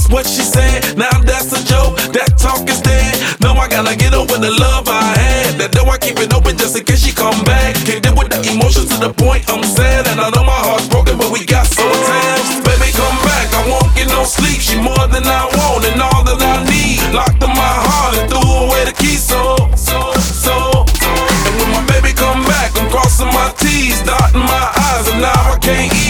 That's what she said. Now that's a joke. That talk is dead. No, I gotta get over the love I had. That door I keep it open just in case she come back. Can't deal with the emotions to the point I'm sad. And I know my heart's broken, but we got so attached. Baby, come back. I won't get no sleep. She more than I want and all that I need. Locked in my heart and threw away the key. And when my baby come back, I'm crossing my T's, dotting my I's, and now I can't eat.